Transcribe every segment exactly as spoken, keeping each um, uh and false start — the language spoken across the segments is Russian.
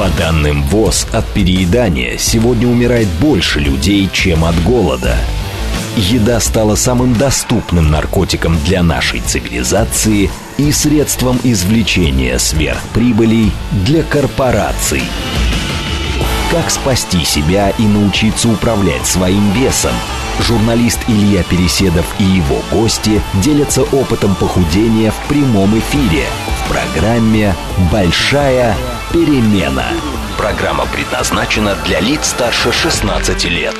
По данным ВОЗ, от переедания сегодня умирает больше людей, чем от голода. Еда стала самым доступным наркотиком для нашей цивилизации и средством извлечения сверхприбылей для корпораций. Как спасти себя и научиться управлять своим весом? Журналист Илья Переседов и его гости делятся опытом похудения в прямом эфире в программе «Большая перемена». Программа предназначена для лиц старше шестнадцати лет.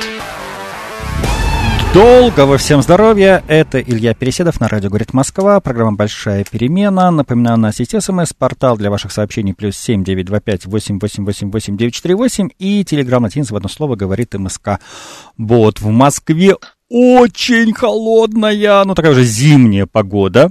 Долгого всем здоровья! Это Илья Переседов на радио «Говорит Москва». Программа «Большая перемена». Напоминаю, у нас есть СМС, портал для ваших сообщений плюс семь девять два пять восемь восемь восемь восемь девять четыре восемь и телеграм латинец в одно слово «Говорит МСК». Вот в Москве очень холодная, ну такая уже зимняя погода.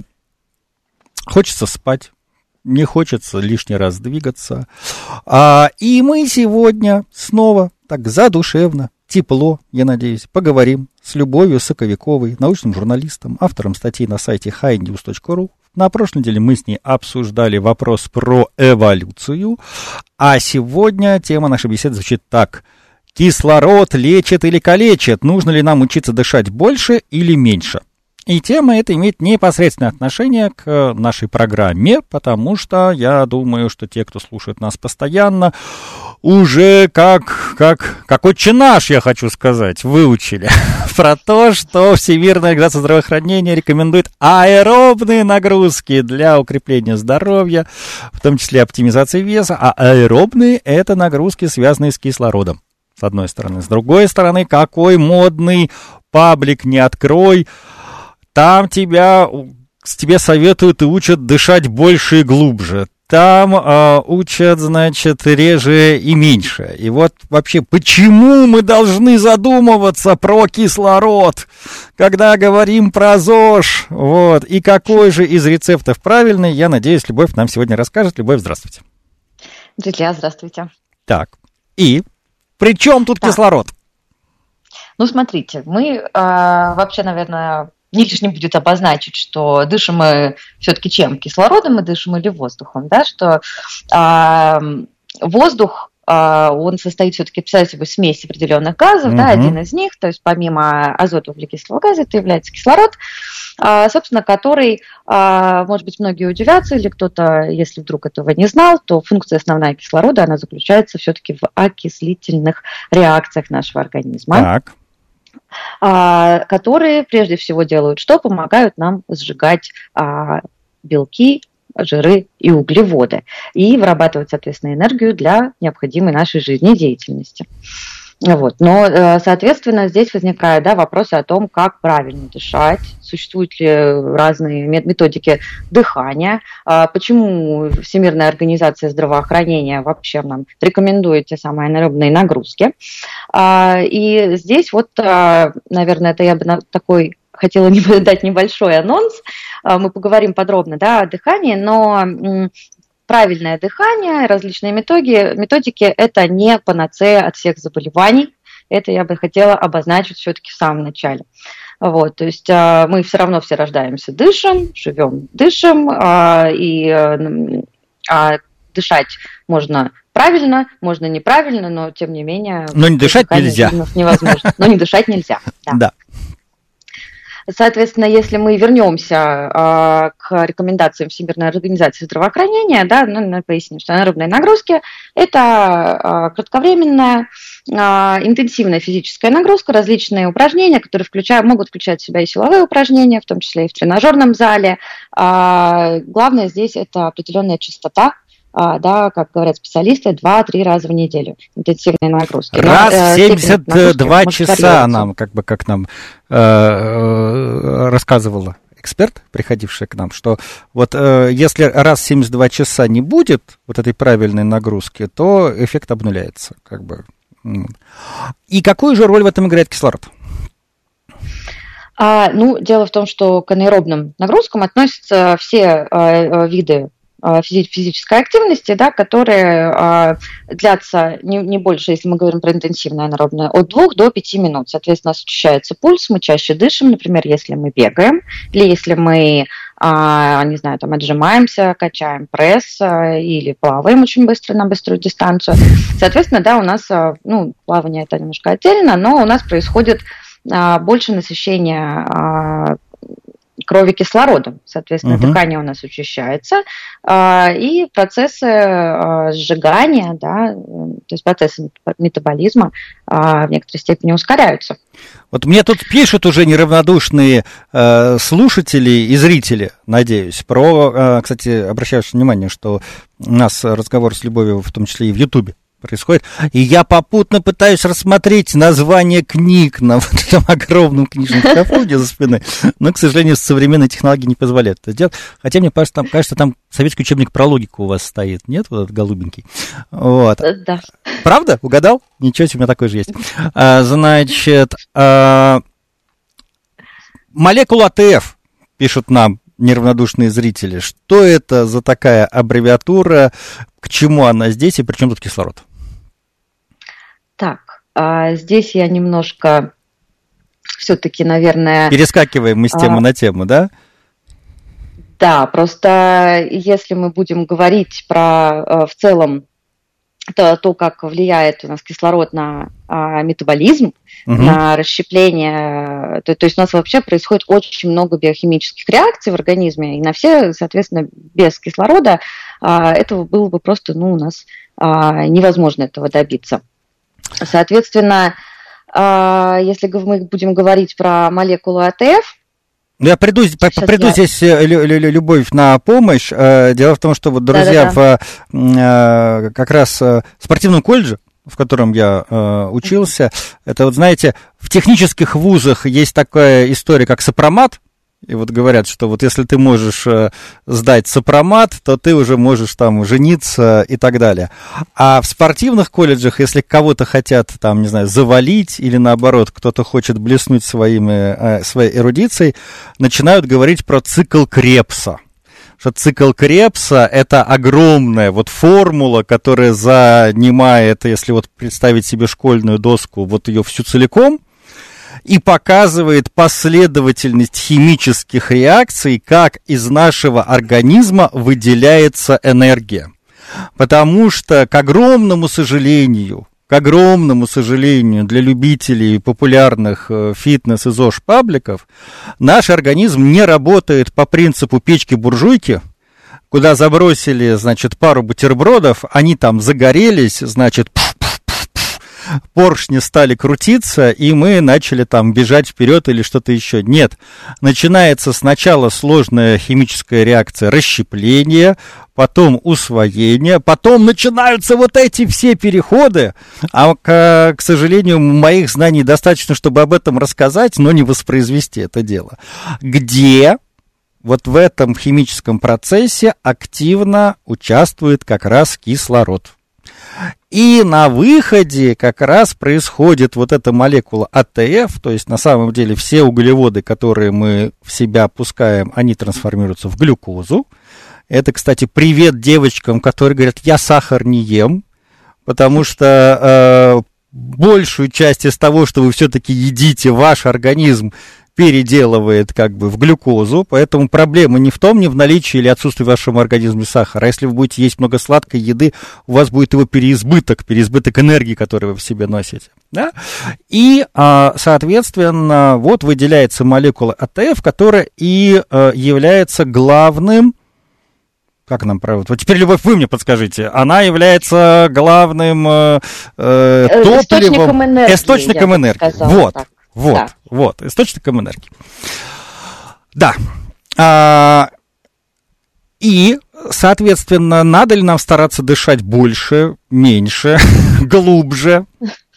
Хочется спать, не хочется лишний раз двигаться. А, и мы сегодня снова так задушевно, тепло, я надеюсь, поговорим с Любовью Соковиковой, научным журналистом, автором статей на сайте хай ньюс точка ру. На прошлой неделе мы с ней обсуждали вопрос про эволюцию, а сегодня тема нашей беседы звучит так. Кислород лечит или калечит? Нужно ли нам учиться дышать больше или меньше? И тема эта имеет непосредственное отношение к нашей программе, потому что я думаю, что те, кто слушает нас постоянно, уже как, как, как отче наш, я хочу сказать, выучили про то, что Всемирная организация здравоохранения рекомендует аэробные нагрузки для укрепления здоровья, в том числе оптимизации веса, а аэробные – это нагрузки, связанные с кислородом, с одной стороны. С другой стороны, какой модный паблик не открой, там тебя, тебе советуют и учат дышать больше и глубже. Там э, учат, значит, реже и меньше. И вот вообще, почему мы должны задумываться про кислород, когда говорим про ЗОЖ? Вот. И какой же из рецептов правильный, я надеюсь, Любовь нам сегодня расскажет. Любовь, здравствуйте. Друзья, здравствуйте. Так, и при чем тут так. кислород? Ну, смотрите, мы э, вообще, наверное... Не лишним будет обозначить, что дышим мы все-таки чем? Кислородом мы дышим или воздухом, да? Что э, воздух, э, он состоит все-таки, представьте себе, смесь определенных газов, mm-hmm. да, один из них, то есть помимо азота, углекислого газа, это является кислород, э, собственно, который, э, может быть, многие удивятся, или кто-то, если вдруг этого не знал, то функция основная кислорода, она заключается все-таки в окислительных реакциях нашего организма. Так. Которые прежде всего делают что? Помогают нам сжигать а, белки, жиры и углеводы и вырабатывать, соответственно, энергию для необходимой нашей жизнедеятельности. Вот. Но, соответственно, здесь возникают да, вопросы о том, как правильно дышать, существуют ли разные методики дыхания, почему Всемирная организация здравоохранения вообще нам рекомендует те самые аэробные нагрузки. И здесь вот, наверное, это я бы такой хотела дать небольшой анонс, мы поговорим подробно да, о дыхании, но... Правильное дыхание, различные методики, методики – это не панацея от всех заболеваний. Это я бы хотела обозначить все-таки в самом начале. Вот, то есть мы все равно все рождаемся, дышим, живем, дышим, и дышать можно правильно, можно неправильно, но тем не менее… Но не дышать нельзя. Невозможно. Но не дышать нельзя. Да. Соответственно, если мы вернемся э, к рекомендациям Всемирной организации здравоохранения, да, ну, поясним, что аэробные нагрузки – это э, кратковременная, э, интенсивная физическая нагрузка, различные упражнения, которые включают, могут включать в себя и силовые упражнения, в том числе и в тренажерном зале. Э, главное здесь – это определенная частота. А, да, как говорят специалисты, два-три раза в неделю интенсивные нагрузки. Раз в семьдесят два часа нам, как бы, как нам э, э, рассказывала эксперт, приходивший к нам, что вот э, если раз в семьдесят два часа не будет вот этой правильной нагрузки, то эффект обнуляется, как бы. И какую же роль в этом играет кислород? А, ну, дело в том, что к аэробным нагрузкам относятся все э, виды физической активности, да, которые а, длятся не, не больше, если мы говорим про интенсивное аэробное, от двух до пяти минут. Соответственно, у нас учащается пульс, мы чаще дышим, например, если мы бегаем, или если мы а, не знаю, там отжимаемся, качаем пресс а, или плаваем очень быстро на быструю дистанцию. Соответственно, да, у нас, а, ну, плавание это немножко отдельно, но у нас происходит а, больше насыщения а, крови кислородом. Соответственно, uh-huh. дыхание у нас учащается, а, и процессы а, сжигания, да, то есть процессы метаболизма а, в некоторой степени ускоряются. Вот мне тут пишут уже неравнодушные э, слушатели и зрители, надеюсь, про, э, кстати, обращаю внимание, что у нас разговор с Любовью, в том числе и в Ютубе, происходит. И я попутно пытаюсь рассмотреть название книг на вот этом огромном книжном шкафу за спиной, но, к сожалению, современные технологии не позволяют это сделать. Хотя, мне кажется, там, кажется, там советский учебник про логику у вас стоит, нет? Вот этот голубенький. Вот. Да. Правда? Угадал? Ничего себе, у меня такой же есть. А, значит, а, молекула АТФ, пишут нам неравнодушные зрители. Что это за такая аббревиатура? К чему она здесь и при чем тут кислород? Так, а здесь я немножко все-таки, наверное... Перескакиваем мы с темы а... на тему, да? Да, просто если мы будем говорить про в целом то, то как влияет у нас кислород на а, метаболизм, угу. на расщепление, то, то есть у нас вообще происходит очень много биохимических реакций в организме, и на все, соответственно, без кислорода а, этого было бы просто, ну, у нас а, невозможно этого добиться. Соответственно, если мы будем говорить про молекулу АТФ, я приду, приду я... здесь, Любовь, на помощь. Дело в том, что, вот, друзья, в как раз в спортивном колледже, в котором я учился, это, вот знаете, в технических вузах есть такая история, как сопромат. И вот говорят, что вот если ты можешь э, сдать сопромат, то ты уже можешь там жениться и так далее. А в спортивных колледжах, если кого-то хотят там, не знаю, завалить или наоборот, кто-то хочет блеснуть своими, э, своей эрудицией, начинают говорить про цикл Кребса. Что цикл Кребса — это огромная вот формула, которая занимает, если вот представить себе школьную доску, вот ее всю целиком, и показывает последовательность химических реакций, как из нашего организма выделяется энергия. Потому что, к огромному сожалению, к огромному сожалению для любителей популярных фитнес- и ЗОЖ-пабликов, наш организм не работает по принципу печки-буржуйки, куда забросили, значит, пару бутербродов, они там загорелись, значит, поршни стали крутиться, и мы начали там бежать вперед или что-то еще. Нет. Начинается сначала сложная химическая реакция расщепления, потом усвоение, потом начинаются вот эти все переходы, а, к, к сожалению, моих знаний достаточно, чтобы об этом рассказать, но не воспроизвести это дело. Где вот в этом химическом процессе активно участвует как раз кислород. И на выходе как раз происходит вот эта молекула АТФ, то есть на самом деле все углеводы, которые мы в себя пускаем, они трансформируются в глюкозу. Это, кстати, привет девочкам, которые говорят, я сахар не ем, потому что э, большую часть из того, что вы все-таки едите, ваш организм переделывает как бы в глюкозу, поэтому проблема не в том, не в наличии или отсутствии в вашем организме сахара. А если вы будете есть много сладкой еды, у вас будет его переизбыток, переизбыток энергии, которую вы в себе носите. Да? И, соответственно, вот выделяется молекула АТФ, которая и является главным, как нам правильно? Вот теперь, Любовь, вы мне подскажите. Она является главным э, топливом, источником энергии. Источником энергии. Сказала, вот. Так. Вот, да. вот, источником энергии. Да. А, и, соответственно, надо ли нам стараться дышать больше, меньше, глубже?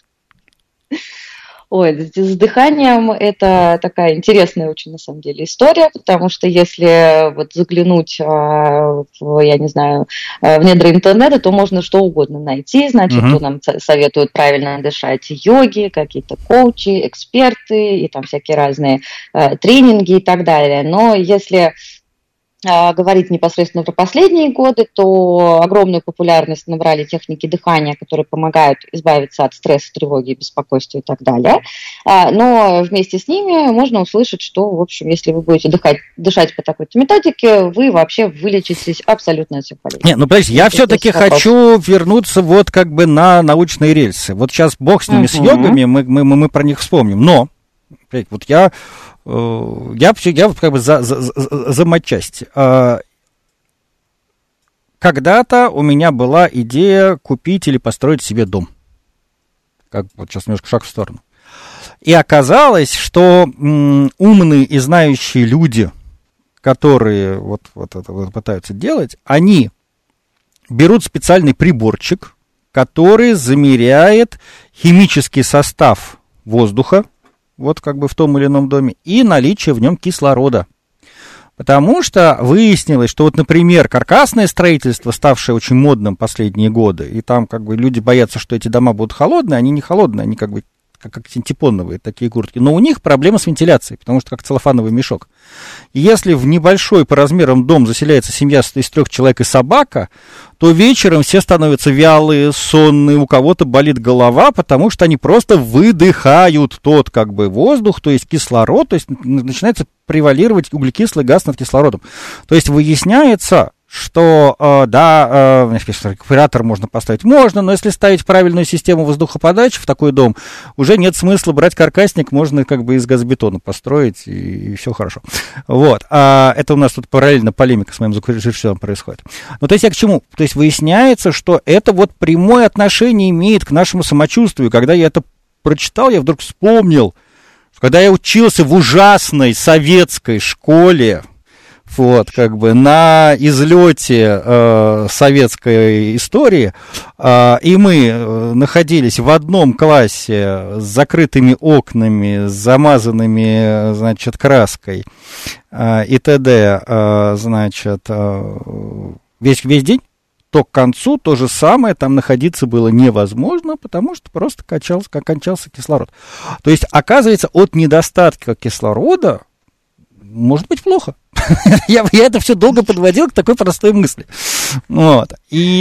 Ой, с дыханием это такая интересная очень, на самом деле, история, потому что если вот заглянуть в, я не знаю, в недра интернета, то можно что угодно найти, значит, uh-huh. то нам советуют правильно дышать йоги, какие-то коучи, эксперты и там всякие разные тренинги и так далее. Но если говорить непосредственно про последние годы, то огромную популярность набрали техники дыхания, которые помогают избавиться от стресса, тревоги, беспокойства и так далее. Но вместе с ними можно услышать, что, в общем, если вы будете дыхать, дышать по такой-то методике, вы вообще вылечитесь абсолютно от всех болезней. Нет, ну, подождите, я все-таки хочу вернуться вот как бы на научные рельсы. Вот сейчас бог с ними, uh-huh. с йогами, мы, мы, мы про них вспомним. Но, вот я... Я, я вот как бы за, за, за, за матчасть. Когда-то у меня была идея купить или построить себе дом. Как вот сейчас немножко шаг в сторону. И оказалось, что м, умные и знающие люди, которые вот, вот это вот пытаются делать, они берут специальный приборчик, который замеряет химический состав воздуха, вот как бы в том или ином доме, и наличие в нем кислорода. Потому что выяснилось, что вот, например, каркасное строительство, ставшее очень модным последние годы, и там как бы люди боятся, что эти дома будут холодные, они не холодные, они как бы как, как синтепоновые такие куртки, но у них проблема с вентиляцией, потому что как целлофановый мешок. И если в небольшой по размерам дом заселяется семья из трех человек и собака, то вечером все становятся вялые, сонные, у кого-то болит голова, потому что они просто выдыхают тот как бы воздух, то есть кислород, то есть начинается превалировать углекислый газ над кислородом. То есть выясняется, что, э, да, э, рекуператор можно поставить, можно, но если ставить правильную систему воздухоподачи в такой дом, уже нет смысла брать каркасник, можно как бы из газобетона построить, и, и все хорошо. Вот, а это у нас тут параллельно полемика с моим звукорежиссером происходит. Ну, то есть я к чему? То есть выясняется, что это вот прямое отношение имеет к нашему самочувствию. Когда я это прочитал, я вдруг вспомнил, что когда я учился в ужасной советской школе, вот, как бы на излете э, советской истории, э, и мы э, находились в одном классе с закрытыми окнами, с замазанными, значит, краской э, и т.д., э, значит, э, весь, весь день, то к концу то же самое, там находиться было невозможно, потому что просто качался, кончался кислород. То есть, оказывается, от недостатка кислорода может быть плохо. я, я это все долго подводил к такой простой мысли. Вот. И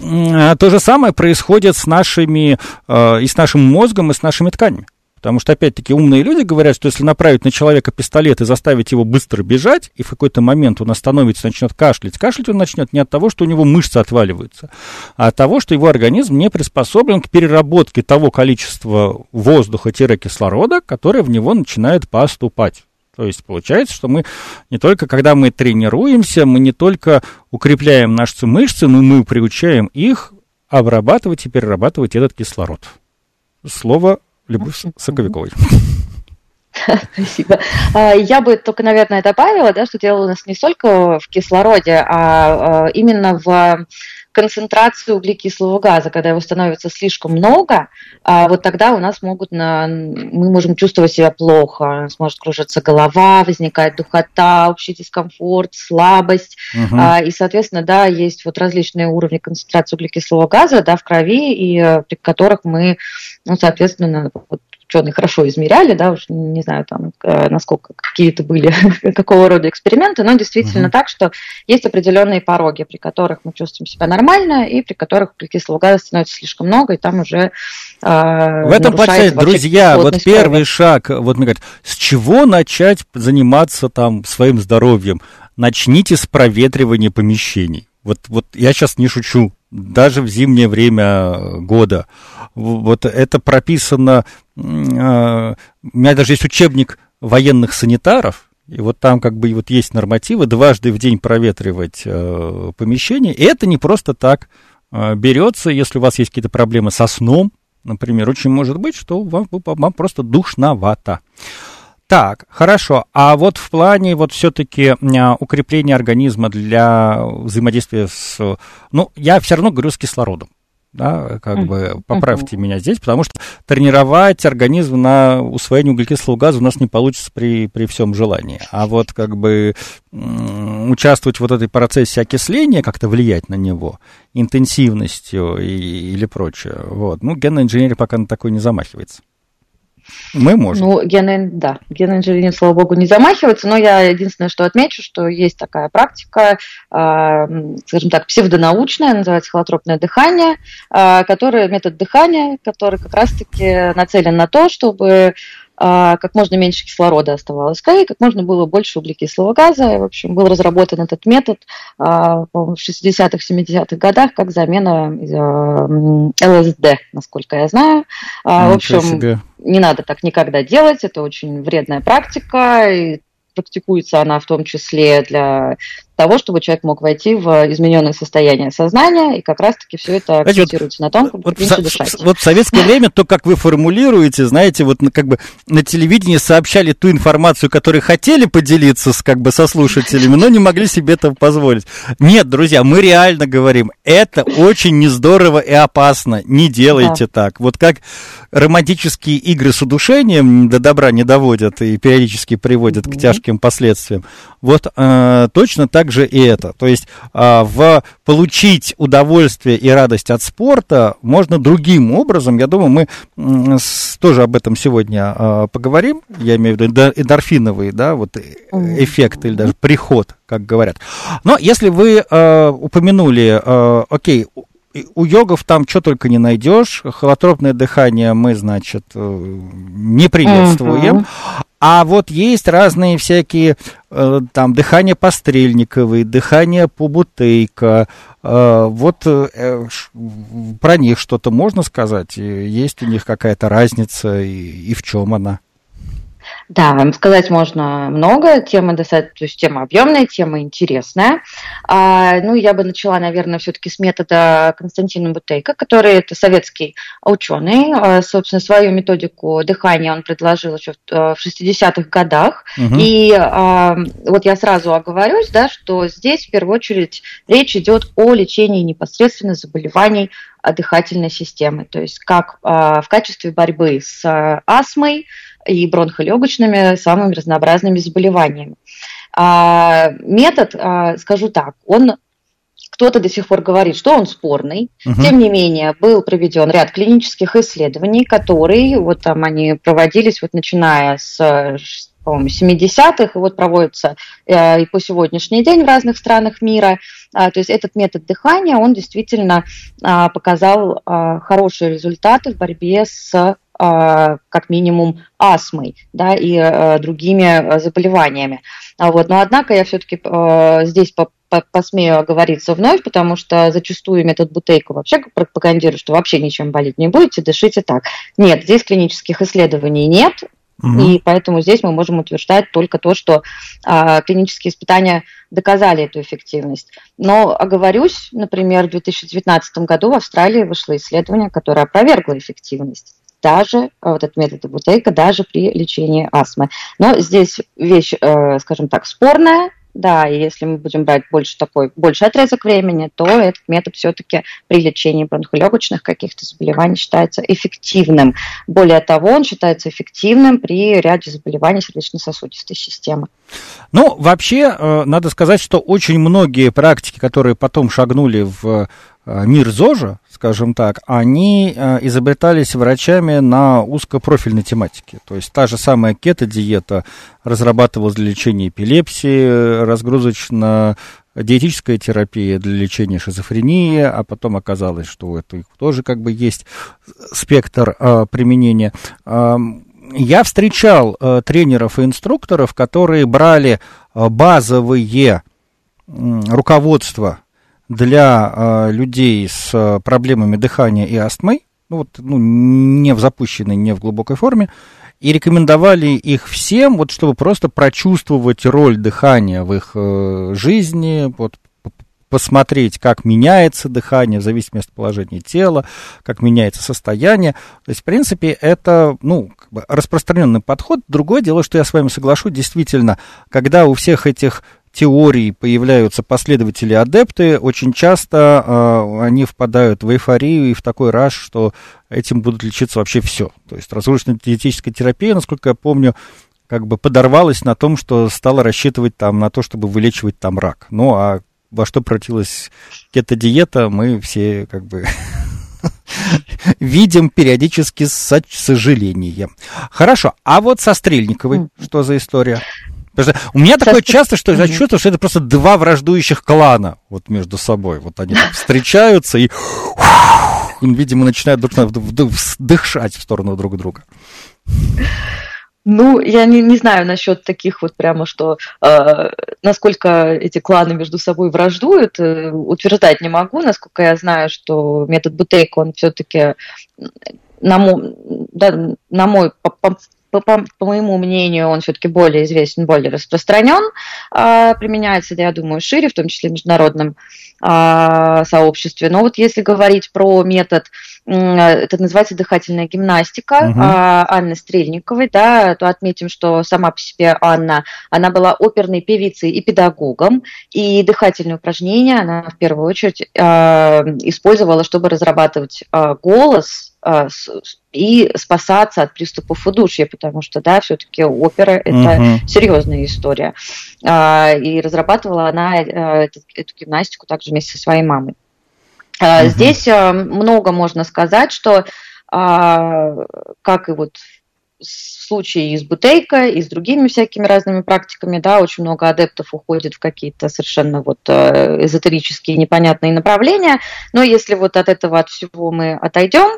э, то же самое происходит с нашими, э, и с нашим мозгом, и с нашими тканями. Потому что, опять-таки, умные люди говорят, что если направить на человека пистолет и заставить его быстро бежать, и в какой-то момент он остановится, начнет кашлять, кашлять он начнет не от того, что у него мышцы отваливаются, а от того, что его организм не приспособлен к переработке того количества воздуха-кислорода, которое в него начинает поступать. То есть получается, что мы не только, когда мы тренируемся, мы не только укрепляем наши мышцы, но мы приучаем их обрабатывать и перерабатывать этот кислород. Слово Любовь Соковиковой. Спасибо. Я бы только, наверное, добавила, да, что дело у нас не столько в кислороде, а именно в концентрацию углекислого газа. Когда его становится слишком много, вот тогда у нас могут, на, мы можем чувствовать себя плохо, у нас может кружиться голова, возникает духота, общий дискомфорт, слабость. Угу. И, соответственно, да, есть вот различные уровни концентрации углекислого газа, да, в крови, и при которых мы, ну, соответственно, вот, ученые хорошо измеряли, да, уж не знаю, там, насколько какие-то были, какого рода эксперименты, но действительно uh-huh. так, что есть определенные пороги, при которых мы чувствуем себя нормально, и при которых углекислого газа становится слишком много, и там уже э, в этом процессе, друзья, вот первый крови. Шаг, вот мне говорят, с чего начать заниматься там своим здоровьем? Начните с проветривания помещений. Вот, вот я сейчас не шучу. Даже в зимнее время года. Вот это прописано... У меня даже есть учебник военных санитаров, и вот там как бы вот есть нормативы дважды в день проветривать э, помещение. И это не просто так э, берется, если у вас есть какие-то проблемы со сном, например, очень может быть, что вам, вам просто душновато. Так, хорошо. А вот в плане вот все-таки укрепления организма для взаимодействия с... Ну, я все равно говорю с кислородом. Да, как uh-huh. бы поправьте uh-huh. меня здесь, потому что тренировать организм на усвоение углекислого газа у нас не получится при, при всем желании. А вот как бы м- участвовать в вот этой процессе окисления, как-то влиять на него интенсивностью и, или прочее. Вот. Ну, генная инженерия пока на такое не замахивается. Мы можем. Ну, гены, да, геноинженерия, слава богу, не замахивается, но я единственное, что отмечу, что есть такая практика, э, скажем так, псевдонаучная, называется холотропное дыхание, э, который, метод дыхания, который как раз-таки нацелен на то, чтобы как можно меньше кислорода оставалось в крови, как можно было больше углекислого газа. В общем, был разработан этот метод в шестидесятых, семидесятых годах как замена ЛСД, насколько я знаю. Ничего в общем, себе. Не надо так никогда делать, это очень вредная практика, и практикуется она в том числе для того, чтобы человек мог войти в измененное состояние сознания, и как раз-таки все это акцентируется вот, на том, как вот, меньше в, дышать. Вот в советское время то, как вы формулируете, знаете, вот как бы на телевидении сообщали ту информацию, которую хотели поделиться с, как бы, со слушателями, но не могли себе этого позволить. Нет, друзья, мы реально говорим, это очень нездорово и опасно, не делайте да. так. Вот как романтические игры с удушением до добра не доводят и периодически приводят mm-hmm. к тяжким последствиям, вот э, точно так же и это. То есть а, в получить удовольствие и радость от спорта можно другим образом. Я думаю, мы м, с, тоже об этом сегодня а, поговорим. Я имею в виду эндорфиновый, да, вот эффект или даже приход, как говорят. Но если вы а, упомянули, а, окей, у йогов там что только не найдешь. Холотропное дыхание мы, значит, не приветствуем. Uh-huh. А вот есть разные всякие, э, там, дыхание пострельниковое, дыхание по Бутейко. Э, вот э, ш, про них что-то можно сказать? Есть у них какая-то разница и, и в чем она? Да, сказать можно много, тема достаточно, то есть тема объемная, тема интересная. А, ну, я бы начала, наверное, все-таки с метода Константина Бутейко, который это советский ученый. А, собственно, свою методику дыхания он предложил еще в, в шестидесятых годах. Угу. И а, вот я сразу оговорюсь, да, что здесь в первую очередь речь идет о лечении непосредственно заболеваний дыхательной системы, то есть как а, в качестве борьбы с а, астмой и бронхолегочными, самыми разнообразными заболеваниями. А, метод, а, скажу так, он, кто-то до сих пор говорит, что он спорный, uh-huh. тем не менее был проведен ряд клинических исследований, которые, вот там они проводились, вот начиная с, по-моему, семидесятых, и вот проводятся э, и по сегодняшний день в разных странах мира. А, то есть этот метод дыхания, он действительно а, показал а, хорошие результаты в борьбе с как минимум астмой, да, и э, другими заболеваниями. А вот, но однако я все-таки э, здесь по, по, посмею оговориться вновь, потому что зачастую метод Бутейко вообще пропагандирует, что вообще ничем болеть не будете, дышите так. Нет, здесь клинических исследований нет, угу. и поэтому здесь мы можем утверждать только то, что э, клинические испытания доказали эту эффективность. Но оговорюсь, например, в две тысячи девятнадцатом году в Австралии вышло исследование, которое опровергло эффективность. Даже вот этот метод Бутейко, даже при лечении астмы. Но здесь вещь, э, скажем так, спорная, да, и если мы будем брать больше такой, больше отрезок времени, то этот метод все-таки при лечении бронхолегочных каких-то заболеваний считается эффективным. Более того, он считается эффективным при ряде заболеваний сердечно-сосудистой системы. Ну, вообще, э, надо сказать, что очень многие практики, которые потом шагнули в мир ЗОЖа, скажем так, они э, изобретались врачами на узкопрофильной тематике. То есть та же самая кето-диета разрабатывалась для лечения эпилепсии, разгрузочно-диетическая терапия для лечения шизофрении, а потом оказалось, что это тоже как бы есть спектр э, применения. Э, я встречал э, тренеров и инструкторов, которые брали э, базовые э, руководства для э, людей с э, проблемами дыхания и астмой, ну, вот, ну, не в запущенной, не в глубокой форме, и рекомендовали их всем, вот, чтобы просто прочувствовать роль дыхания в их э, жизни, вот, посмотреть, как меняется дыхание в зависимости от положения тела, как меняется состояние. То есть, в принципе, это, ну, как бы распространенный подход. Другое дело, что я с вами соглашусь, действительно, когда у всех этих теорий появляются последователи-адепты, очень часто э, они впадают в эйфорию и в такой раш, что этим будут лечиться вообще все. То есть разрушенная диетическая терапия, насколько я помню, как бы подорвалась на том, что стала рассчитывать там на то, чтобы вылечивать там рак. Ну, а во что превратилась кето-диета, мы все как бы видим периодически с сожалением. Хорошо, а вот со Стрельниковой что за история? Потому что у меня такое часто, что я чувствую, что это просто два враждующих клана вот между собой. Вот они встречаются и, видимо, начинают друг на друга дышать в сторону друг друга. Ну, я не, не знаю насчет таких вот прямо, что э, насколько эти кланы между собой враждуют, э, утверждать не могу. Насколько я знаю, что метод Бутейко, он все-таки, на, мо, да, на мой, по, по, по, по моему мнению, он все-таки более известен, более распространен, э, применяется, я думаю, шире, в том числе в международном э, сообществе. Но вот если говорить про метод, это называется дыхательная гимнастика uh-huh. Анны Стрельниковой, да, то отметим, что сама по себе Анна, она была оперной певицей и педагогом, и дыхательные упражнения она в первую очередь э, использовала, чтобы разрабатывать э, голос э, и спасаться от приступов удушья, потому что, да, все-таки опера – это uh-huh. серьезная история. Э, и разрабатывала она э, эту, эту гимнастику также вместе со своей мамой. Uh-huh. Здесь много можно сказать, что, как и вот в случае и с Бутейко, и с другими всякими разными практиками, да, очень много адептов уходит в какие-то совершенно вот эзотерические непонятные направления, но если вот от этого от всего мы отойдем,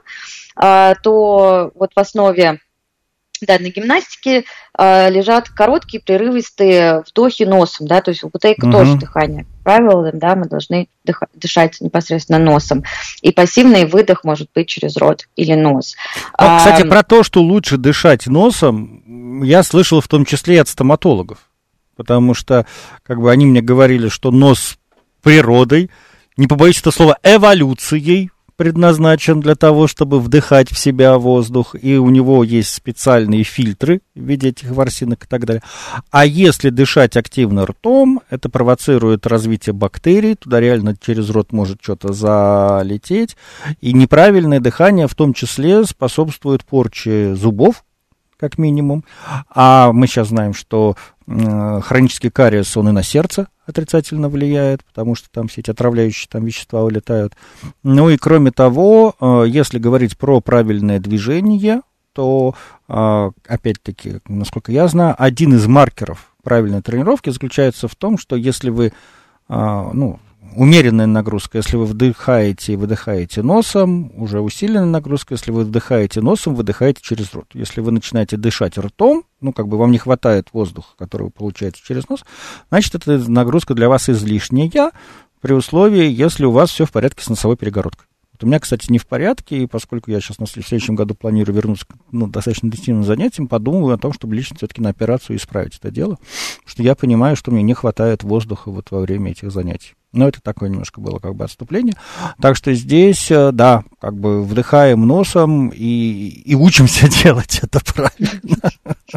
то вот в основе данной гимнастики э, лежат короткие прерывистые вдохи носом, да, то есть у Бутейко uh-huh. тоже дыхание. Как правило, да, мы должны дыха- дышать непосредственно носом. И пассивный выдох может быть через рот или нос. А, кстати, про то, что лучше дышать носом, я слышал в том числе и от стоматологов, потому что как бы они мне говорили, что нос природой, не побоюсь этого слова, эволюцией, предназначен для того, чтобы вдыхать в себя воздух, и у него есть специальные фильтры в виде этих ворсинок и так далее. А если дышать активно ртом, это провоцирует развитие бактерий, туда реально через рот может что-то залететь, и неправильное дыхание в том числе способствует порче зубов, как минимум. А мы сейчас знаем, что э, хронический кариес, он и на сердце отрицательно влияет, потому что там все эти отравляющие там вещества улетают. Ну и кроме того, э, если говорить про правильное движение, то, э, опять-таки, насколько я знаю, один из маркеров правильной тренировки заключается в том, что если вы, э, ну, умеренная нагрузка, если вы вдыхаете и выдыхаете носом, уже усиленная нагрузка, если вы вдыхаете носом, выдыхаете через рот. Если вы начинаете дышать ртом, ну, как бы вам не хватает воздуха, который вы получаете через нос, значит, эта нагрузка для вас излишняя, при условии, если у вас все в порядке с носовой перегородкой. Вот у меня, кстати, не в порядке, и поскольку я сейчас в следующем году планирую вернуться к ну, достаточно интенсивным занятиям, подумываю о том, чтобы лично все-таки на операцию исправить это дело, потому что я понимаю, что мне не хватает воздуха вот во время этих занятий. Но это такое немножко было как бы отступление. Так что здесь, да, как бы вдыхаем носом и, и учимся делать это правильно.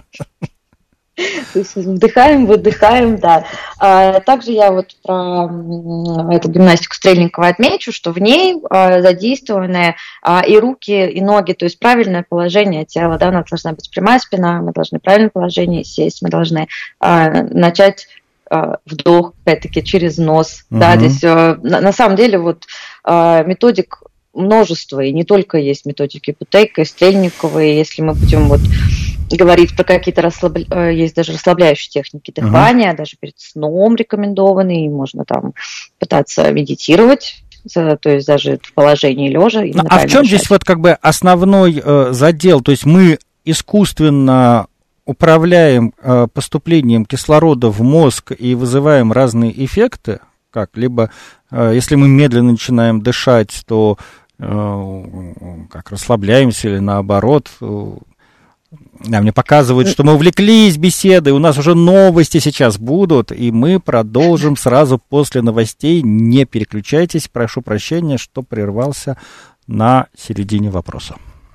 То есть вдыхаем, выдыхаем, да. А также я вот про эту гимнастику Стрельниковой отмечу, что в ней а, задействованы а, и руки, и ноги, то есть правильное положение тела, да, у нас должна быть прямая спина, мы должны в правильном положении сесть, мы должны а, начать а, вдох, опять-таки, через нос, uh-huh. да, здесь а, на, на самом деле вот а, методик множество, и не только есть методики Бутейко, Стрельниковой, если мы будем вот говорить про какие-то расслаб... есть даже расслабляющие техники дыхания, uh-huh. даже перед сном рекомендованы, и можно там пытаться медитировать, то есть даже в положении лежа. А в чем дышать. Здесь вот как бы основной э, задел? То есть мы искусственно управляем э, поступлением кислорода в мозг и вызываем разные эффекты, как либо э, если мы медленно начинаем дышать, то э, как расслабляемся или наоборот. Э, Да, мне показывают, что мы увлеклись беседой, у нас уже новости сейчас будут, и мы продолжим сразу после новостей. Не переключайтесь, прошу прощения, что прервался на середине вопроса.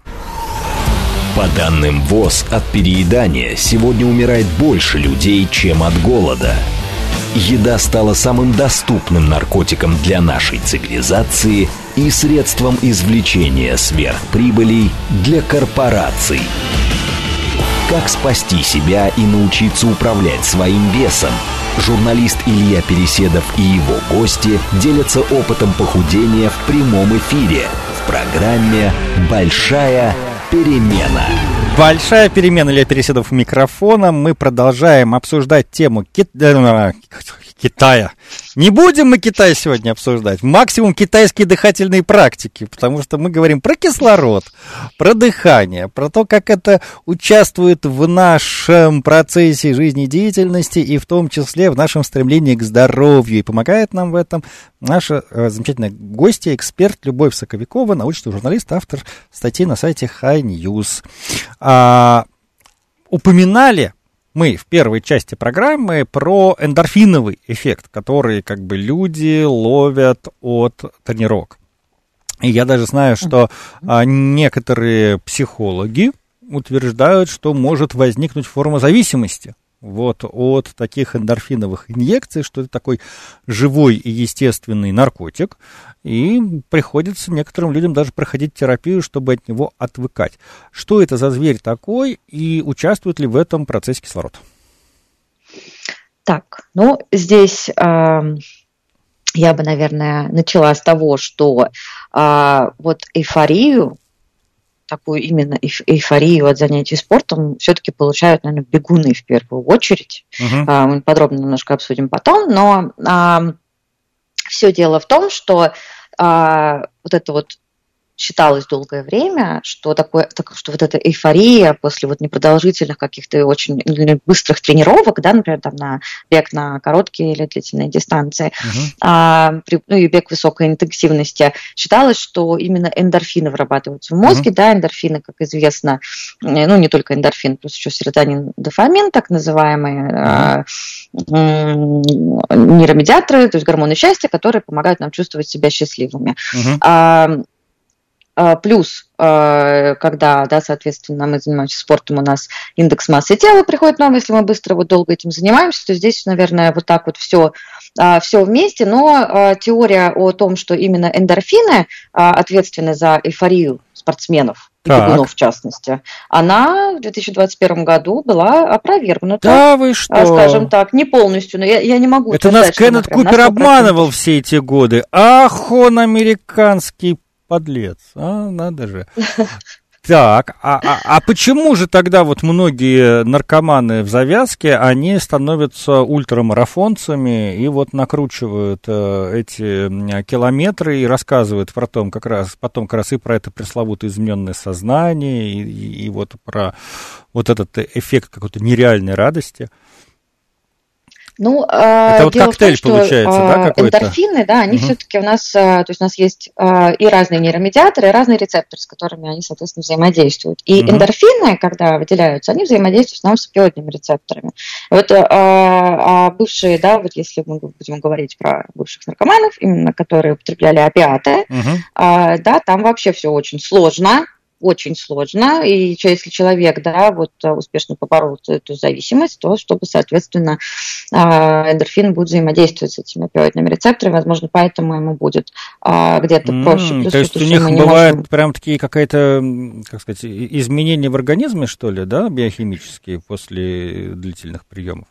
По данным ВОЗ, от переедания сегодня умирает больше людей, чем от голода. Еда стала самым доступным наркотиком для нашей цивилизации и средством извлечения сверхприбылей для корпораций. Как спасти себя и научиться управлять своим весом? Журналист Илья Переседов и его гости делятся опытом похудения в прямом эфире в в программе «Большая перемена». Большая перемена. Илья Переседов у микрофона. Мы продолжаем обсуждать тему Кит... Китая. Не будем мы Китай сегодня обсуждать. Максимум китайские дыхательные практики, потому что мы говорим про кислород, про дыхание, про то, как это участвует в нашем процессе жизнедеятельности и в том числе в нашем стремлении к здоровью. И помогает нам в этом наша э, замечательная гостья, эксперт Любовь Соковикова, научный журналист, автор статьи на сайте High News. А, упоминали мы в первой части программы про эндорфиновый эффект, который как бы люди ловят от тренировок. И я даже знаю, что а, некоторые психологи утверждают, что может возникнуть форма зависимости вот от таких эндорфиновых инъекций, что это такой живой и естественный наркотик, и приходится некоторым людям даже проходить терапию, чтобы от него отвыкать. Что это за зверь такой, и участвует ли в этом процессе кислород? Так, ну, здесь э, я бы, наверное, начала с того, что э, вот эйфорию, такую именно эйфорию от занятий спортом все-таки получают, наверное, бегуны в первую очередь. Uh-huh. А, мы подробно немножко обсудим потом, но а, все дело в том, что а, вот это вот считалось долгое время, что, такое, так, что вот эта эйфория после вот непродолжительных каких-то очень быстрых тренировок, да, например, там на бег на короткие или длительные дистанции, uh-huh. а, при, ну и бег высокой интенсивности, считалось, что именно эндорфины вырабатываются в мозге, uh-huh. да, эндорфины, как известно, ну не только эндорфин, плюс еще серотонин, дофамин, так называемые, uh-huh. а, нейромедиаторы, то есть гормоны счастья, которые помогают нам чувствовать себя счастливыми. Uh-huh. А, Плюс, когда, да, соответственно, мы занимаемся спортом, у нас индекс массы тела приходит к нам, если мы быстро вот долго этим занимаемся, то здесь, наверное, вот так вот все, все вместе. Но теория о том, что именно эндорфины ответственны за эйфорию спортсменов, и бегунов в частности, она в две тысячи двадцать первом году была опровергнута. Да вы что? Скажем так, не полностью, но я, я не могу это утверждать, нас Кеннет Купер обманывал все эти годы. Ах, он американский подлец, а, надо же. Так, а, а, а почему же тогда вот многие наркоманы в завязке, они становятся ультрамарафонцами и вот накручивают э, эти километры и рассказывают про том, как раз, потом как раз и про это пресловутое измененное сознание, и, и, и вот про вот этот эффект какой-то нереальной радости? Ну, это вот коктейль том, получается, что, да, какой-то? Эндорфины, да, они угу. все-таки у нас, то есть у нас есть и разные нейромедиаторы, и разные рецепторы, с которыми они, соответственно, взаимодействуют. И угу. эндорфины, когда выделяются, они взаимодействуют с, нам, с опиоидными рецепторами. Вот а, а бывшие, да, вот если мы будем говорить про бывших наркоманов, именно которые употребляли опиаты, угу. а, да, там вообще все очень сложно. Очень сложно, и если человек, да, вот успешно поборол эту зависимость, то чтобы, соответственно, эндорфин будет взаимодействовать с этими опиоидными рецепторами, возможно, поэтому ему будет где-то проще. Mm, то есть у них бывают можем... прям такие какие-то, как сказать, изменения в организме, что ли, да, биохимические после длительных приемов?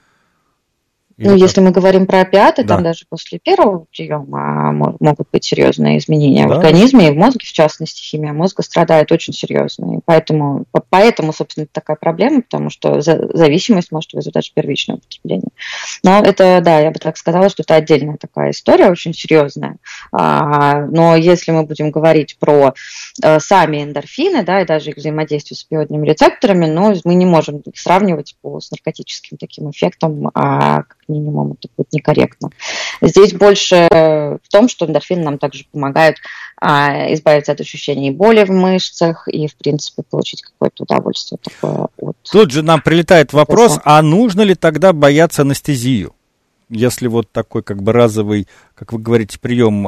Или ну, как? Если мы говорим про опиаты, да. там даже после первого приема могут быть серьезные изменения да. в организме, и в мозге, в частности, химия мозга страдает очень серьезно. И поэтому, поэтому, собственно, это такая проблема, потому что зависимость может вызвать даже первичное употребление. Но это, да, я бы так сказала, что это отдельная такая история, очень серьезная. Но если мы будем говорить про сами эндорфины, да, и даже их взаимодействие с опиоидными рецепторами, но мы не можем их сравнивать по, с наркотическим таким эффектом, а как минимум это будет некорректно. Здесь больше в том, что эндорфины нам также помогают а, избавиться от ощущений боли в мышцах и, в принципе, получить какое-то удовольствие такое от... Тут же нам прилетает вопрос, а нужно ли тогда бояться анестезию? Если вот такой как бы разовый, как вы говорите, прием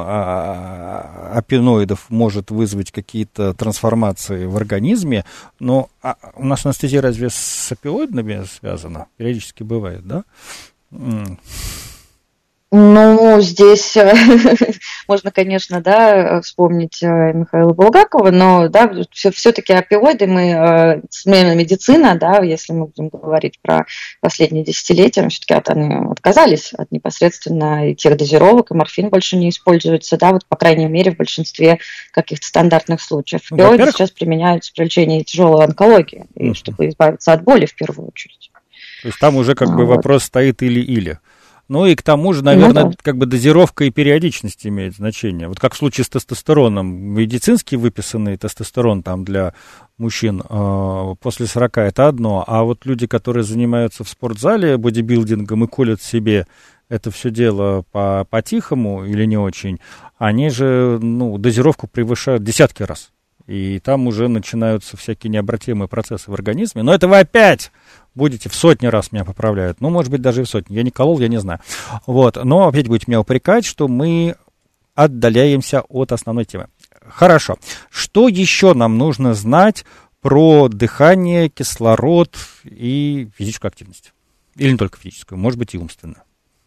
опиоидов может вызвать какие-то трансформации в организме, но а у нас анестезия разве с опиоидами связана? Периодически бывает, да? Ну, здесь можно, конечно, да, вспомнить Михаила Булгакова, но да, все-таки опиоиды мы, современная медицина, да, если мы будем говорить про последние десятилетия, все-таки от, они отказались от непосредственно тех дозировок, и морфин больше не используется, да, вот, по крайней мере, в большинстве каких-то стандартных случаев. Опиоиды ну, сейчас применяются при лечении тяжелой онкологии, и чтобы избавиться от боли в первую очередь. То есть там уже как а, бы вот. вопрос стоит или-или. Ну и к тому же, наверное, ну, да. как бы дозировка и периодичность имеет значение. Вот как в случае с тестостероном. Медицинский выписанный тестостерон там для мужчин э, после сорока это одно, а вот люди, которые занимаются в спортзале бодибилдингом и колят себе это все дело по- по-тихому или не очень, они же ну, дозировку превышают десятки раз. И там уже начинаются всякие необратимые процессы в организме. Но это вы опять будете в сотни раз меня поправляют. Ну, может быть, даже и в сотни. Я не колол, я не знаю. Вот. Но опять будете меня упрекать, что мы отдаляемся от основной темы. Хорошо. Что еще нам нужно знать про дыхание, кислород и физическую активность? Или не только физическую, может быть, и умственную.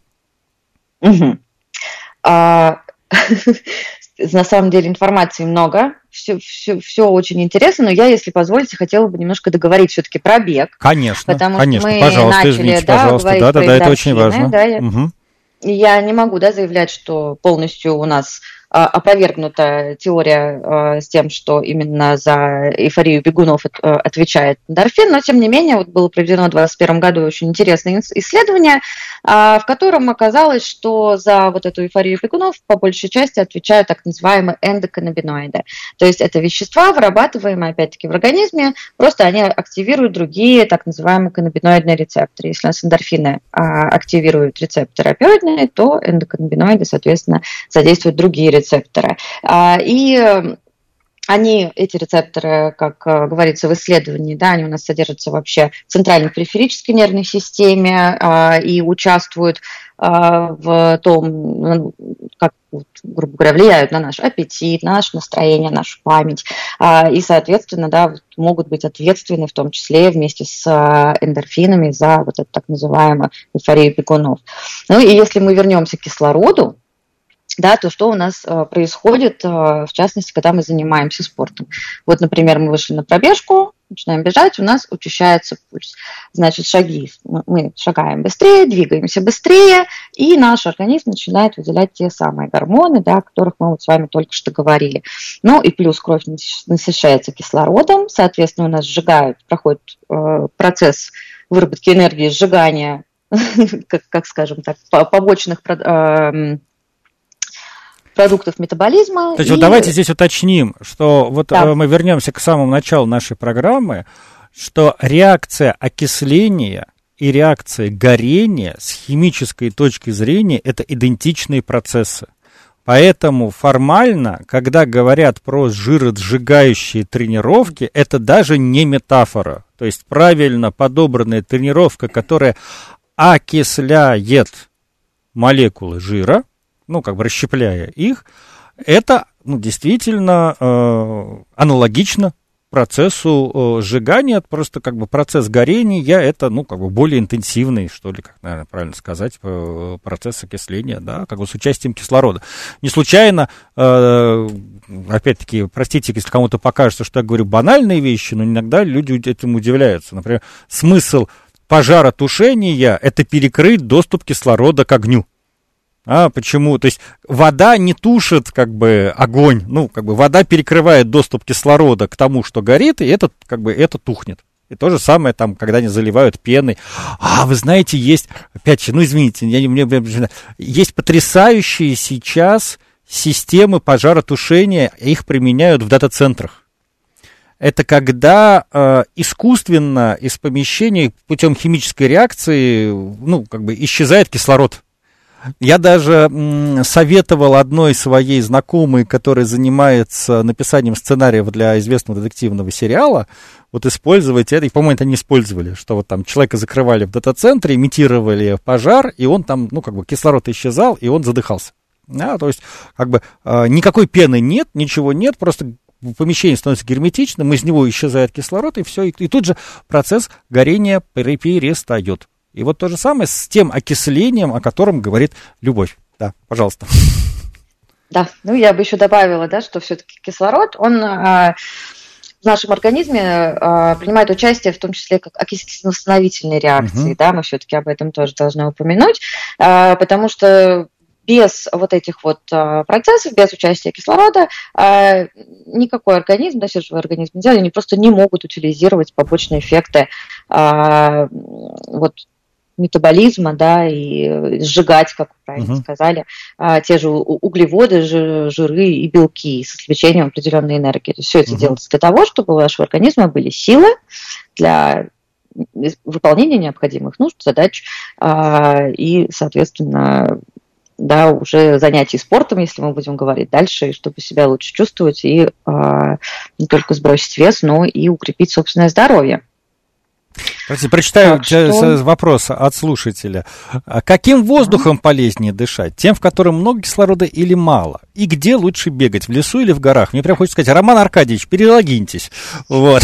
Угу. А... На самом деле информации много, все, все, все очень интересно, но я, если позволите, хотела бы немножко договорить все-таки про бег. Конечно, потому конечно, что мы пожалуйста, начали, извините, да, пожалуйста, да, да, да, это очень важно. Да, я, угу. я не могу, да, заявлять, что полностью у нас а, опровергнута теория а, с тем, что именно за эйфорию бегунов от, а, отвечает эндорфин, но тем не менее вот было проведено в двадцать первом году очень интересное исследование, а, в котором оказалось, что за вот эту эйфорию бегунов по большей части отвечают так называемые эндоканнабиноиды. То есть это вещества, вырабатываемые опять-таки в организме, просто они активируют другие так называемые каннабиноидные рецепторы. Если у нас эндорфины а, активируют рецепторы опиоидные, то эндоканнабиноиды, соответственно, задействуют другие рецепторы. рецепторы. И они, эти рецепторы, как говорится в исследовании, да, они у нас содержатся вообще в центральной периферической нервной системе и участвуют в том, как, грубо говоря, влияют на наш аппетит, на наше настроение, нашу память. И, соответственно, да, могут быть ответственны в том числе вместе с эндорфинами за вот эту так называемую эйфорию бегунов. Ну и если мы вернемся к кислороду, да, то что у нас э, происходит, э, в частности, когда мы занимаемся спортом. Вот, например, мы вышли на пробежку, начинаем бежать, у нас учащается пульс. Значит, шаги, мы шагаем быстрее, двигаемся быстрее, и наш организм начинает выделять те самые гормоны, да, о которых мы вот с вами только что говорили. Ну и плюс кровь насыщается кислородом, соответственно, у нас сжигают, проходит э, процесс выработки энергии, сжигания, как, как скажем так, побочных э, продуктов метаболизма. То есть и... вот давайте здесь уточним, что вот да. мы вернемся к самому началу нашей программы, что реакция окисления и реакция горения с химической точки зрения это идентичные процессы. Поэтому формально, когда говорят про жиросжигающие тренировки, это даже не метафора. То есть правильно подобранная тренировка, которая окисляет молекулы жира, ну, как бы расщепляя их, это ну, действительно э, аналогично процессу э, сжигания, просто как бы процесс горения, это, ну, как бы более интенсивный, что ли, как, наверное, правильно сказать, э, процесс окисления, да, как бы с участием кислорода. Не случайно, э, опять-таки, простите, если кому-то покажется, что я говорю банальные вещи, но иногда люди этим удивляются. Например, смысл пожаротушения – это перекрыть доступ кислорода к огню. А, почему? То есть вода не тушит как бы огонь, ну, как бы вода перекрывает доступ кислорода к тому, что горит, и это, как бы, это тухнет. И то же самое там, когда они заливают пеной. А, вы знаете, есть, опять же, ну, извините, я не, мне, есть потрясающие сейчас системы пожаротушения, их применяют в дата-центрах. Это когда э, искусственно из помещений путем химической реакции, ну, как бы исчезает кислород. Я даже м, советовал одной своей знакомой, которая занимается написанием сценариев для известного детективного сериала, вот использовать это, и, по-моему, это не использовали, что вот там человека закрывали в дата-центре, имитировали пожар, и он там, ну, как бы кислород исчезал, и он задыхался. Да, то есть, как бы, э, никакой пены нет, ничего нет, просто помещение становится герметичным, из него исчезает кислород, и все, и, и тут же процесс горения перестает. И вот то же самое с тем окислением, о котором говорит Любовь. Да, пожалуйста. Да, ну я бы еще добавила, да, что все-таки кислород, он а, в нашем организме а, принимает участие в том числе как окислительно-восстановительной реакции, uh-huh. да, мы все-таки об этом тоже должны упомянуть, а, потому что без вот этих вот а, процессов, без участия кислорода, а, никакой организм, да, все живые организмы, они просто не могут утилизировать побочные эффекты а, вот, метаболизма, да, и сжигать, как вы правильно uh-huh. сказали, а, те же углеводы, жиры и белки с извлечением определенной энергии. То есть все это uh-huh. делается для того, чтобы у вашего организма были силы для выполнения необходимых нужд, задач а, и, соответственно, да, уже занятий спортом, если мы будем говорить дальше, и чтобы себя лучше чувствовать и а, не только сбросить вес, но и укрепить собственное здоровье. Простите, прочитаю что... вопрос от слушателя. Каким воздухом а? полезнее дышать? Тем, в котором много кислорода или мало? И где лучше бегать, в лесу или в горах? Мне прям хочется сказать, Роман Аркадьевич, перелогиньтесь. Вот.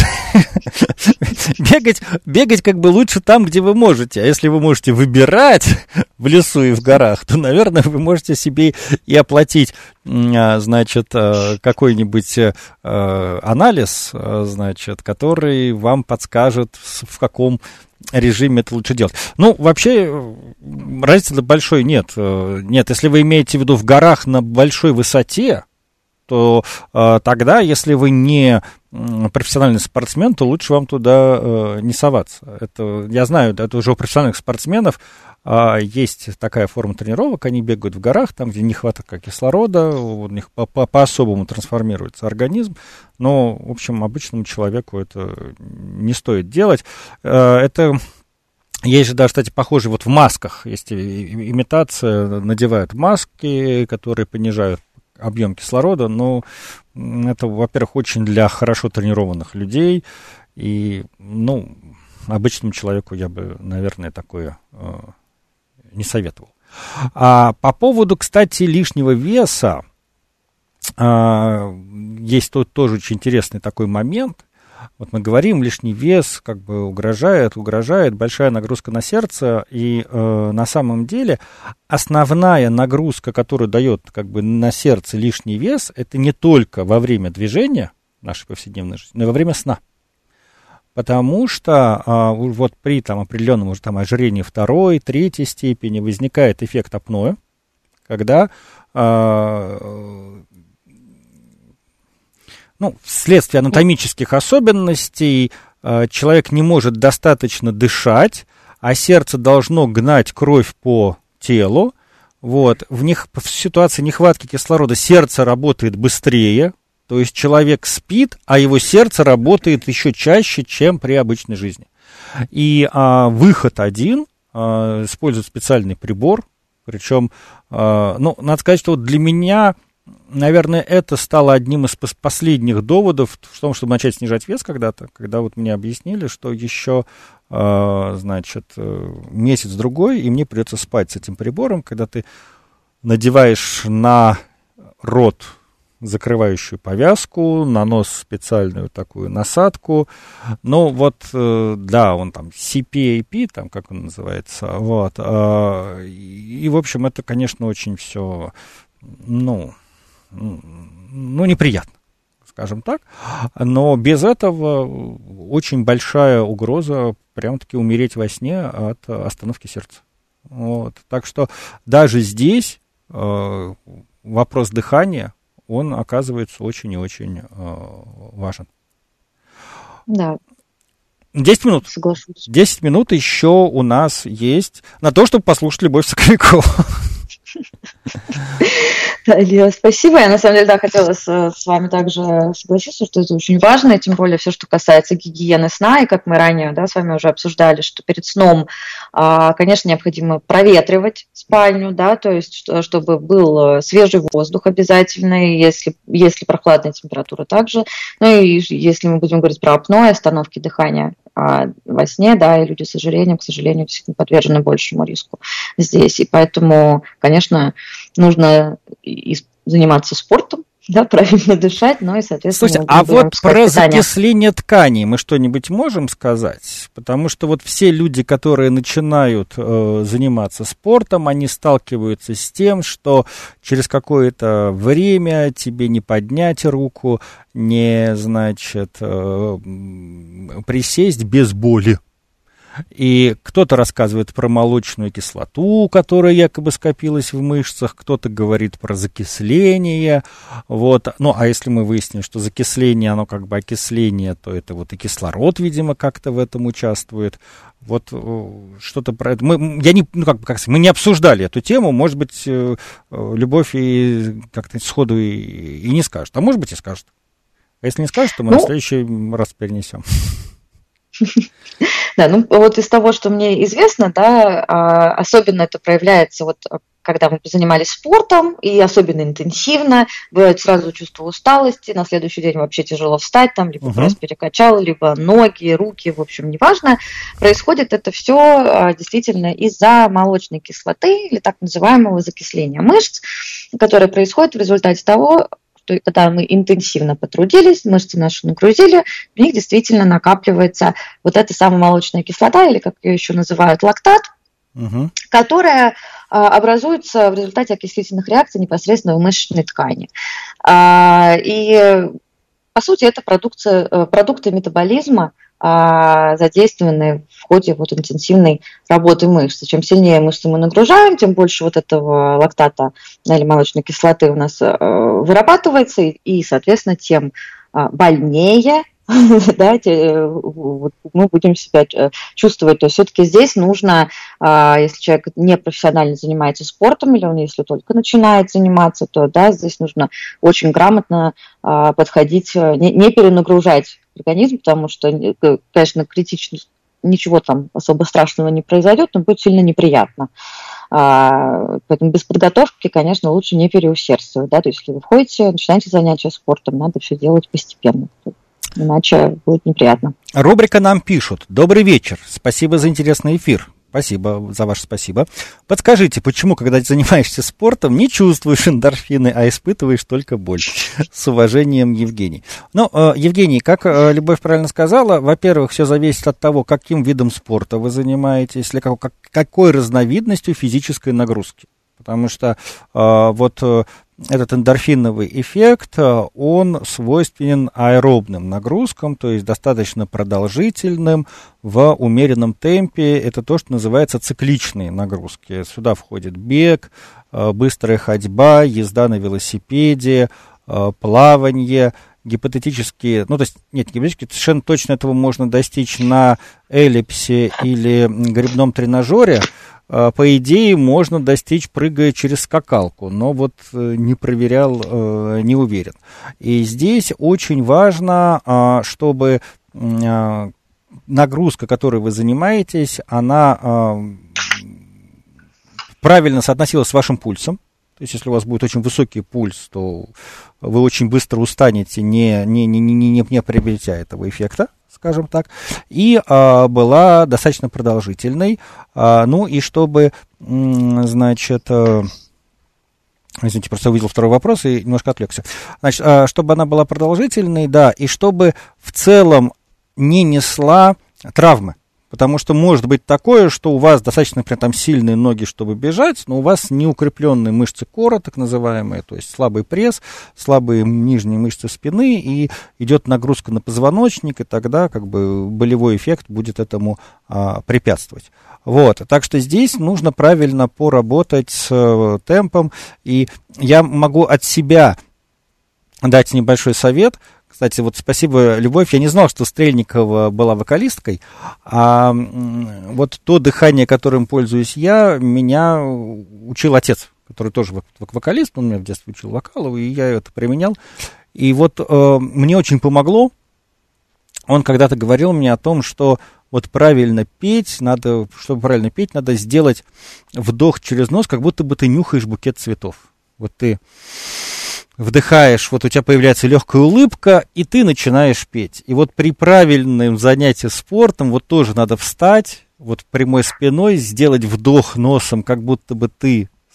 бегать, бегать как бы лучше там, где вы можете. А если вы можете выбирать в лесу и в горах, то, наверное, вы можете себе и оплатить, значит, какой-нибудь анализ, значит, который вам подскажет, в каком режиме это лучше делать. Ну, вообще, разницы большой нет. Нет, если вы имеете в виду в горах на большой высоте, то э, тогда, если вы не профессиональный спортсмен, то лучше вам туда э, не соваться. Это, я знаю, это уже у профессиональных спортсменов э, есть такая форма тренировок, они бегают в горах, там, где нехватка кислорода, у них по- по- по-особому трансформируется организм, но, в общем, обычному человеку это не стоит делать. Э, это... Есть же даже, кстати, похожие вот в масках, есть имитация, надевают маски, которые понижают объем кислорода, но это, во-первых, очень для хорошо тренированных людей, и, ну, обычному человеку я бы, наверное, такое э, не советовал. А по поводу, кстати, лишнего веса, э, есть тут тоже очень интересный такой момент. Вот мы говорим, лишний вес как бы угрожает, угрожает, большая нагрузка на сердце, и э, на самом деле основная нагрузка, которую дает как бы на сердце лишний вес, это не только во время движения нашей повседневной жизни, но и во время сна. Потому что э, вот при там, определенном уже там ожирении второй, третьей степени возникает эффект апноэ, когда э, ну, вследствие анатомических особенностей э, человек не может достаточно дышать, а сердце должно гнать кровь по телу. Вот. В, них, в ситуации нехватки кислорода сердце работает быстрее, то есть человек спит, а его сердце работает еще чаще, чем при обычной жизни. И а, выход один, а, использует специальный прибор, причем, а, ну, надо сказать, что вот для меня... Наверное, это стало одним из последних доводов в том, чтобы начать снижать вес когда-то, когда вот мне объяснили, что еще, э, значит, месяц-другой, и мне придется спать с этим прибором, когда ты надеваешь на рот закрывающую повязку, на нос специальную такую насадку. Ну, вот, э, да, он там си пи эй пи, там, как он называется, вот. Э, и, и, в общем, это, конечно, очень все, ну... ну, неприятно, скажем так, но без этого очень большая угроза прям-таки умереть во сне от остановки сердца. Вот. Так что даже здесь э, вопрос дыхания, он оказывается очень и очень э, важен. Да. десять минут. Соглашусь. десять минут еще у нас есть на то, чтобы послушать Любовь Соколикову. Да, Илья, спасибо. Я, на самом деле, да, хотела с, с вами также согласиться, что это очень важно, и тем более все, что касается гигиены сна, и как мы ранее, да, с вами уже обсуждали, что перед сном, а, конечно, необходимо проветривать спальню, да, то есть чтобы был свежий воздух обязательно, и если, если прохладная температура также. Ну и если мы будем говорить про апноэ, остановки дыхания а, во сне, да, и люди с ожирением, к сожалению, действительно подвержены большему риску здесь. И поэтому, конечно, нужно заниматься спортом, Да, правильно дышать, но и, соответственно... Слушайте, а вот про закисление тканей мы что-нибудь можем сказать? Потому что вот все люди, которые начинают э, заниматься спортом, они сталкиваются с тем, что через какое-то время тебе не поднять руку, не, значит, э, присесть без боли. И кто-то рассказывает про молочную кислоту, которая якобы скопилась в мышцах, кто-то говорит про закисление, вот. Ну, а если мы выясним, что закисление, оно как бы окисление, то это вот и кислород, видимо, как-то в этом участвует. Вот что-то про это. Мы, я не, ну, как, как сказать, мы не обсуждали эту тему, может быть, Любовь и как-то сходу и, и не скажет, а может быть и скажет. А если не скажет, то мы ну... на следующий раз перенесем. Да, ну вот из того, что мне известно, да, особенно это проявляется вот когда мы занимались спортом, и особенно интенсивно, бывает сразу чувство усталости, на следующий день вообще тяжело встать, там, либо uh-huh. просто перекачал, либо ноги, руки, в общем, неважно. Происходит это все действительно из-за молочной кислоты или так называемого закисления мышц, которое происходит в результате того, что когда мы интенсивно потрудились, мышцы наши нагрузили, в них действительно накапливается вот эта самая молочная кислота, или как ее еще называют, лактат, угу. которая а, образуется в результате окислительных реакций непосредственно в мышечной ткани. А, и, по сути, это продукция, продукты метаболизма, а, задействованные в ходе вот интенсивной работы мышц. Чем сильнее мышцы мы нагружаем, тем больше вот этого лактата или молочной кислоты у нас а, вырабатывается, и, и, соответственно, тем а, больнее да, те, вот, мы будем себя чувствовать. То есть все-таки здесь нужно, а, если человек не профессионально занимается спортом, или он если только начинает заниматься, то да, здесь нужно очень грамотно а, подходить, не, не перенагружать организм, потому что, конечно, критично ничего там особо страшного не произойдет, но будет сильно неприятно. А, поэтому без подготовки, конечно, лучше не переусердствовать. Да? То есть, если вы входите, начинаете занятия спортом, надо все делать постепенно. Иначе будет неприятно. Рубрика «Нам пишут». Добрый вечер. Спасибо за интересный эфир. Спасибо за ваше спасибо. Подскажите, почему, когда ты занимаешься спортом, не чувствуешь эндорфины, а испытываешь только боль? С уважением, Евгений. Ну, Евгений, как Любовь правильно сказала, во-первых, все зависит от того, каким видом спорта вы занимаетесь, или как, какой разновидностью физической нагрузки. Потому что э, вот э, этот эндорфиновый эффект, э, он свойственен аэробным нагрузкам, то есть достаточно продолжительным, в умеренном темпе. Это то, что называется цикличные нагрузки. Сюда входит бег, э, быстрая ходьба, езда на велосипеде, э, плавание, гипотетически, ну, то есть, нет, гипотетически, совершенно точно этого можно достичь на эллипсе или гребном тренажере. По идее, можно достичь, прыгая через скакалку, но вот не проверял, не уверен. И здесь очень важно, чтобы нагрузка, которой вы занимаетесь, она правильно соотносилась с вашим пульсом. То есть, если у вас будет очень высокий пульс, то вы очень быстро устанете, не, не, не, не, не, не приобретя этого эффекта, скажем так, и а, была достаточно продолжительной, а, ну и чтобы, м, значит, а, извините, просто увидел второй вопрос и немножко отвлекся, значит, а, чтобы она была продолжительной, да, и чтобы в целом не несла травмы. Потому что может быть такое, что у вас достаточно, например, там сильные ноги, чтобы бежать, но у вас неукрепленные мышцы кора, так называемые, то есть слабый пресс, слабые нижние мышцы спины, и идет нагрузка на позвоночник, и тогда как бы болевой эффект будет этому а, препятствовать. Вот, так что здесь нужно правильно поработать с э, темпом, и я могу от себя дать небольшой совет. Кстати, вот спасибо, Любовь, я не знал, что Стрельникова была вокалисткой, а вот то дыхание, которым пользуюсь я, меня учил отец, который тоже вокалист, он меня в детстве учил вокалу, и я это применял. И вот э, мне очень помогло, он когда-то говорил мне о том, что вот правильно петь, надо, чтобы правильно петь, надо сделать вдох через нос, как будто бы ты нюхаешь букет цветов. Вот ты вдыхаешь, вот у тебя появляется легкая улыбка, и ты начинаешь петь. И вот при правильном занятии спортом вот тоже надо встать, вот прямой спиной, сделать вдох носом, как будто бы ты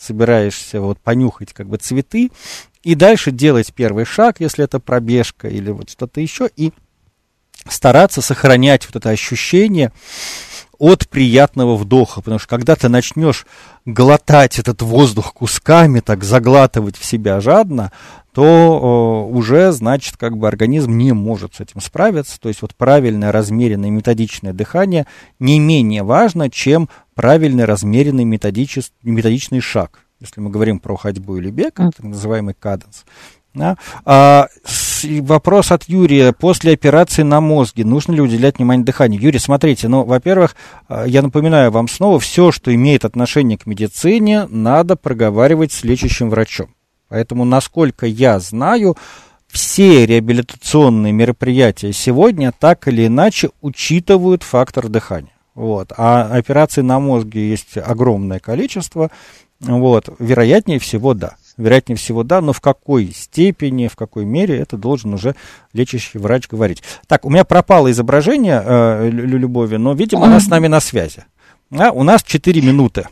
собираешься вот понюхать как бы цветы, и дальше делать первый шаг, если это пробежка или вот что-то еще, и стараться сохранять вот это ощущение от приятного вдоха, потому что когда ты начнешь глотать этот воздух кусками, так заглатывать в себя жадно, то э, уже, значит, как бы организм не может с этим справиться. То есть вот правильное, размеренное, методичное дыхание не менее важно, чем правильный, размеренный, методичес, методичный шаг. Если мы говорим про ходьбу или бег, так называемый каденс. Да? А, с, вопрос от Юрия. После операции на мозге нужно ли уделять внимание дыханию? Юрий, смотрите, ну, во-первых, я напоминаю вам снова, все, что имеет отношение к медицине, надо проговаривать с лечащим врачом. Поэтому, насколько я знаю, все реабилитационные мероприятия сегодня так или иначе учитывают фактор дыхания. Вот. А операций на мозге есть огромное количество. Вот. Вероятнее всего, да. Вероятнее всего, да, но в какой степени, в какой мере, это должен уже лечащий врач говорить. Так, у меня пропало изображение э, Любови, но, видимо, она с нами на связи. А, у нас четыре минуты.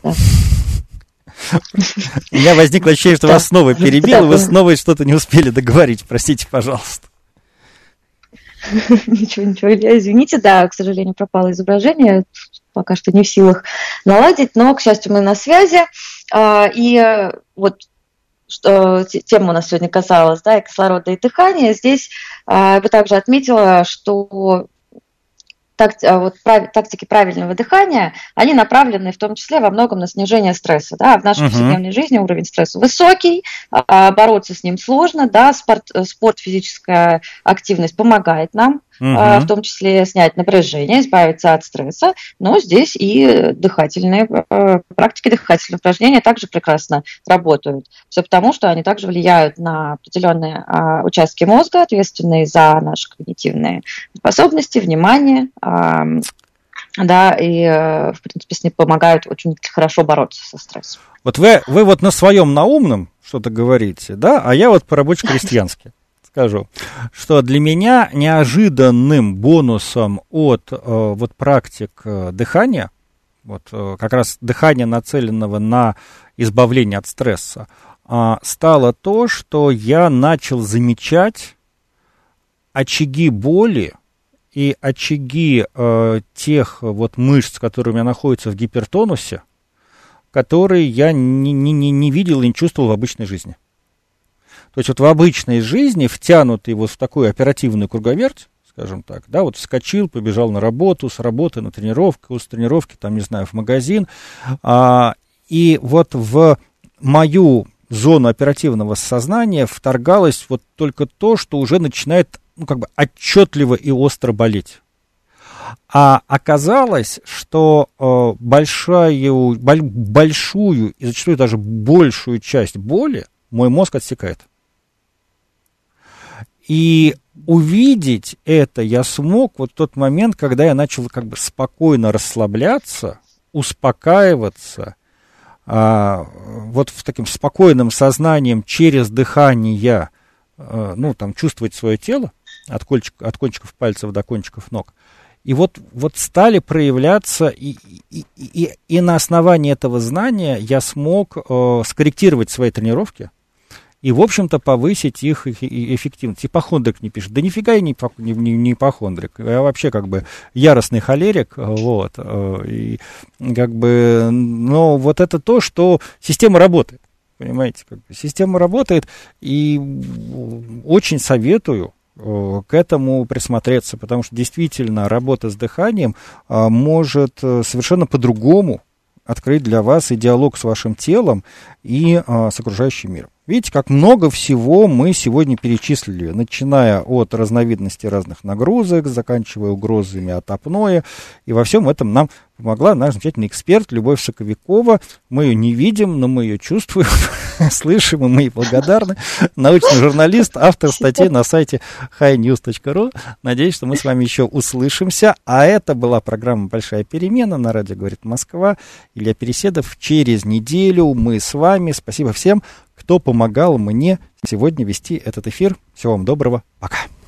У меня возникло ощущение, что вас снова перебил, и вы снова что-то не успели договорить. Простите, пожалуйста. Ничего, ничего, Илья, извините, да, к сожалению, пропало изображение, пока что не в силах наладить, но, к счастью, мы на связи, и вот что тема у нас сегодня касалась, да, и кислорода, и дыхания, здесь я бы также отметила, что вот, тактики правильного дыхания, они направлены в том числе во многом на снижение стресса. Да? В нашей uh-huh. повседневной жизни уровень стресса высокий, бороться с ним сложно, да? спорт, спорт, физическая активность помогает нам, uh-huh. в том числе снять напряжение, избавиться от стресса, но здесь и дыхательные практики, дыхательные упражнения также прекрасно работают. Все потому, что они также влияют на определенные участки мозга, ответственные за наши когнитивные способности, внимание, да, и, в принципе, с ним помогают очень хорошо бороться со стрессом. Вот вы, вы вот на своем наумном что-то говорите, да, а я вот по-рабоче-крестьянски скажу, что для меня неожиданным бонусом от вот практик дыхания, вот как раз дыхания, нацеленного на избавление от стресса, стало то, что я начал замечать очаги боли и очаги э, тех вот мышц, которые у меня находятся в гипертонусе, которые я не, не, не видел и не чувствовал в обычной жизни. То есть вот в обычной жизни, втянутый вот в такую оперативную круговерть, скажем так, да, вот вскочил, побежал на работу, с работы на тренировку, с тренировки, там, не знаю, в магазин, а, и вот в мою зону оперативного сознания вторгалось вот только то, что уже начинает, ну, как бы отчетливо и остро болеть. А оказалось, что э, большую, боль, большую и зачастую даже большую часть боли мой мозг отсекает. И увидеть это я смог вот в тот момент, когда я начал как бы спокойно расслабляться, успокаиваться, а, вот в таким спокойным сознанием через дыхание, а, ну, там, чувствовать свое тело от, кончик, от кончиков пальцев до кончиков ног. И вот, вот стали проявляться, и, и, и, и на основании этого знания я смог э, скорректировать свои тренировки и, в общем-то, повысить их эффективность. Ипохондрик не пишет. Да нифига я не, не, не ипохондрик. Я вообще как бы яростный холерик. Вот, и как бы, но вот это то, что система работает. Понимаете, как бы система работает, и очень советую к этому присмотреться, потому что действительно работа с дыханием может совершенно по-другому открыть для вас и диалог с вашим телом, и с окружающим миром. Видите, как много всего мы сегодня перечислили, начиная от разновидностей разных нагрузок, заканчивая угрозами от апноэ. И во всем этом нам помогла наш замечательный эксперт Любовь Соковикова. Мы ее не видим, но мы ее чувствуем, слышим, и мы ей благодарны. Научный журналист, автор статей на сайте хай ньюс точка ру. Надеюсь, что мы с вами еще услышимся. А это была программа «Большая перемена» на радио «Говорит Москва». Илья Переседов. Через неделю мы с вами. Спасибо всем, кто помогал мне сегодня вести этот эфир. Всего вам доброго. Пока.